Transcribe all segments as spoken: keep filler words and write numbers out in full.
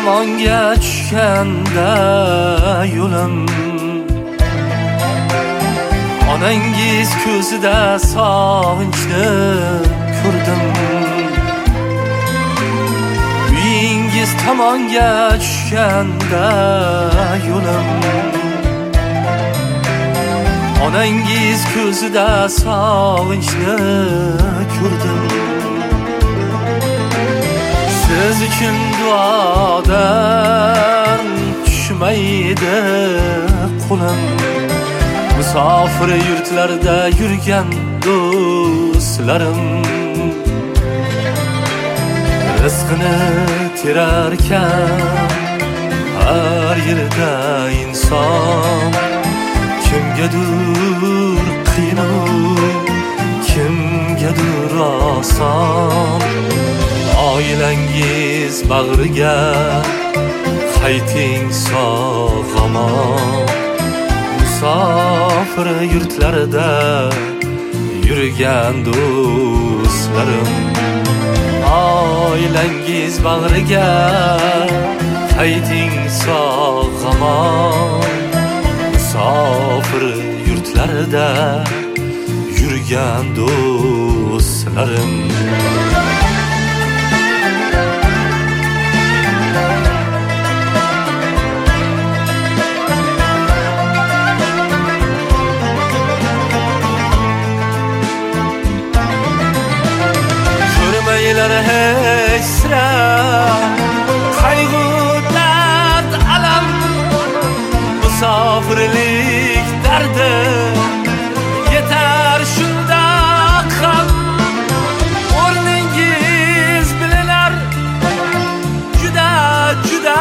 tomonga tushganda yo'lim, onangiz ko'zida sog'inchni ko'rdim. Uyingiz tomonga tushganda yo'lim, onangiz ko'zida sog'inchni ko'rdim. Siz uchun duodan tushmaydi qo'lim, musofir yurtlarda yurgan do'stlarim rizqini terarkan har yerda inson. Kimgadir qiyin, kimgadir oson. Oilangiz bag'riga qayting sog'-omon. Musofir yurtlarda yurgan do'stlarim, oilangiz bag'riga qayting sog'-omon. Musofir yurtlarda yurgan do'stlarim. Ko'rmaylar hech sira qayg'u, dard, alam, musofirlik dardi yetar shundoq ham. O'rningiz bilinar juda juda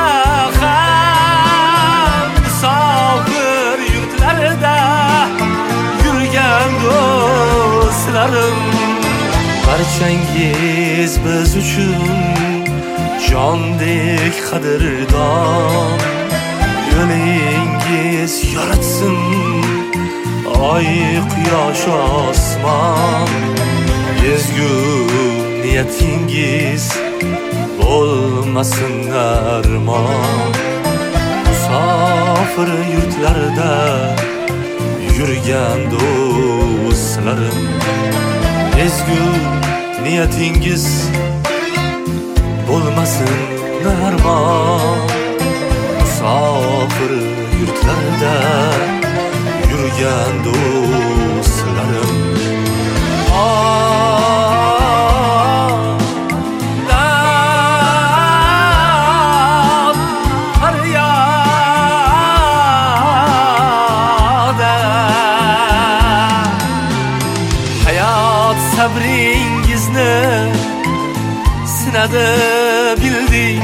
ham. Musofir yurtlarda yurgan do'stlarim, barchangiz biz uchun jondek qadrdon. Yo'lingiz yoritsin oy, quyosh, osmon. Ezgu niyatingiz bo'lmasin armon. Musofir yurtlarda yurgan do'stlarim, ezgu niyatingiz bo'lmasin armon. Musofir yurtlarda yurgan do'stlarim, dard, faryoda hayot sabringizni sinadi bildik.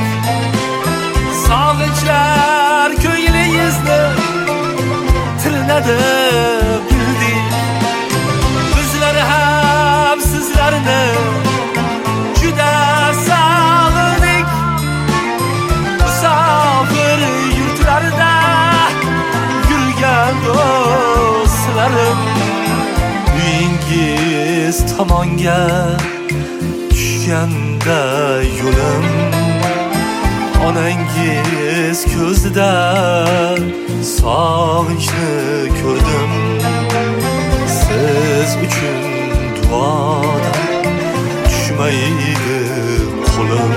Sog'inchlar ko'nglingizni tirnadi bildik. Bizlar ham sizlarni juda sog'indik. Musofir yurtlarda yurgan do'stlarim, uyingiz tomonga tushganda yo'lim, onangiz ko'zida sog'inchni ko'rdim. Siz uchun duodan tushmaydi qo'lim,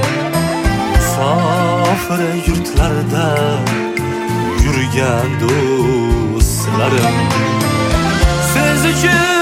musofir yurtlarda yurgan do'stlarim. Siz uchun